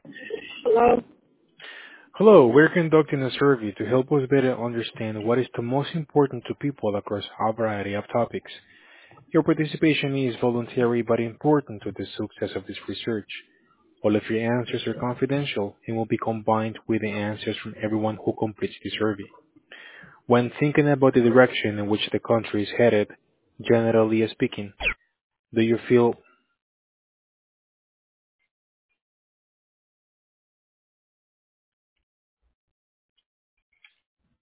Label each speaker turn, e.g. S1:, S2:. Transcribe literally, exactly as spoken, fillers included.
S1: Hello.
S2: Hello, we're conducting a survey to help us better understand what is the most important to people across a variety of topics. Your participation is voluntary but important to the success of this research. All of your answers are confidential and will be combined with the answers from everyone who completes the survey. When thinking about the direction in which the country is headed, generally speaking, do you feel